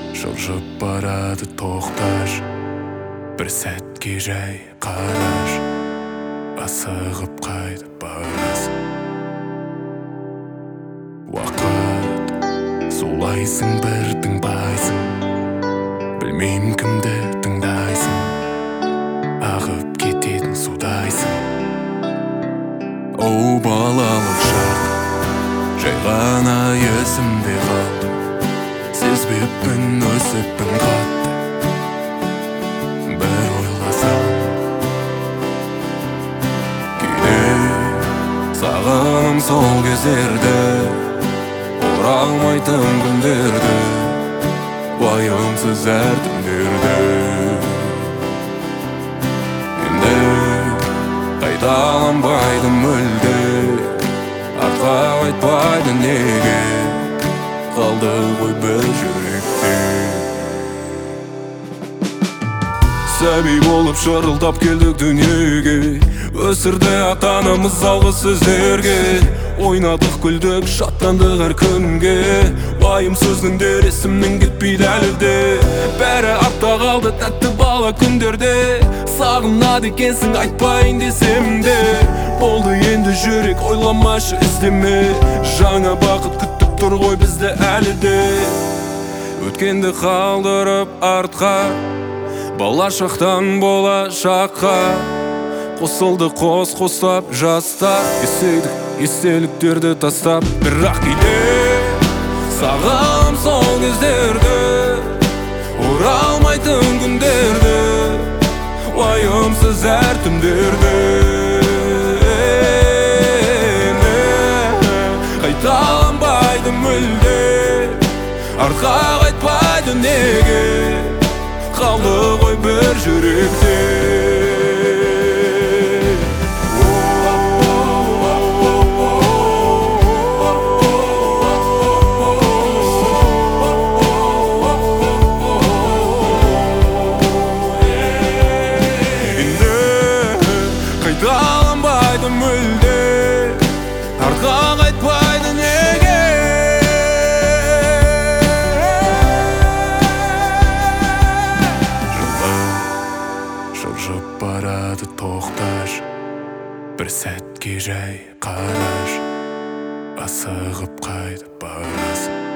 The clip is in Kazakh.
Жылжып барады тоқташ, бір сәтке жай қараш, асығып қайтып барасың. Уақыт сулайсың, бір тыңбайсың, білмеймін кімді тыңдайсың, ағып кететін судайсың. Оу, балалық шақ, жай ғана есімде қалды, сезбеппін өсіппін қатты. Бір ойласам, кейде сағынам сол кездерді, оралмайтын күндерді, уайымсыз әр түндерді. Енді қайталанбайды мүлде, артқа қайтпайды неге, қалды ғой бір жүректе. Сәби болып шырылдап келдік дүниеге, өсірді ата-анамыз алғы сөздерге. Ойнадық, күлдік, шаттандық әр күнге, уайымсыз күндер есімнен кетпейді әлі де. Бәрі артта қалды тәтті бала күндерде, сағынады екенсің айтпайын десем де. Болды енді жүрек, ойламашы, іздеме, жаңа бақыт күтіп тұр ғой бізді әлі де. Өткенді қалдырып артқа, балашақтан болашаққа қосылды қос-қостап жастар. Естеліктерді тастап, бірақ кейде сағынам сол кездерді, оралмайтын күндерді, уайымсыз әр түндерді. Қайталанбайды мүлде, артқа қайтпайды неге, қалды ғой бір жүректе. Қайталанбайды мүлде, артқа қайтпайды неге. Жылжып барады тоқташ, бір сәтке жай қараш, асығып қайтып барасың.